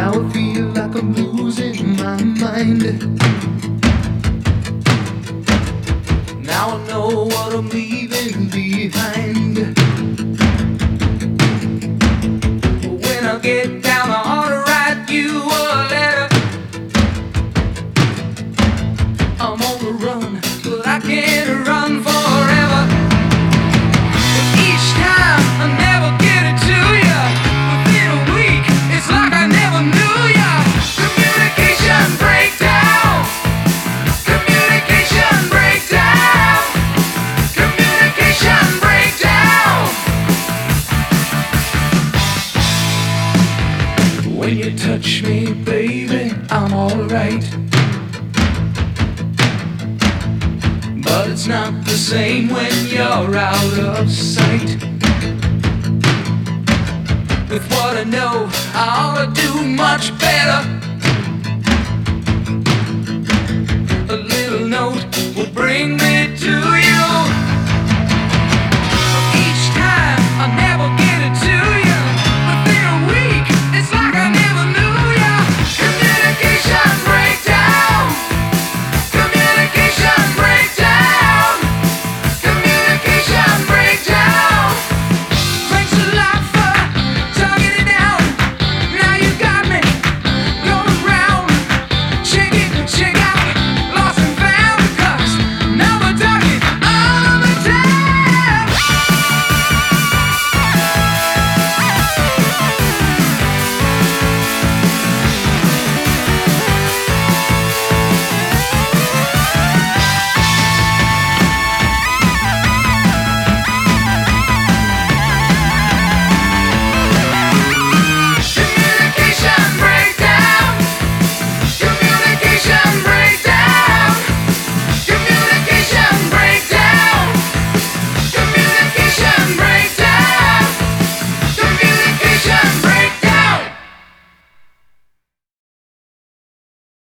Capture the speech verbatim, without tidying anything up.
Now I feel like I'm losing my mind. Now I know what I'm leaving behind. When I get down, I ought to write you a letter. I'm on the run, but I can't run forever. But each time I never get it to you. Within a week, it's like I never knew you. Communication breakdown. Communication breakdown. Communication breakdown. When you touch me, baby, I'm alright. But it's not the same when you're out of sight. With what I know, I ought to do much better. A little note will bring me to you.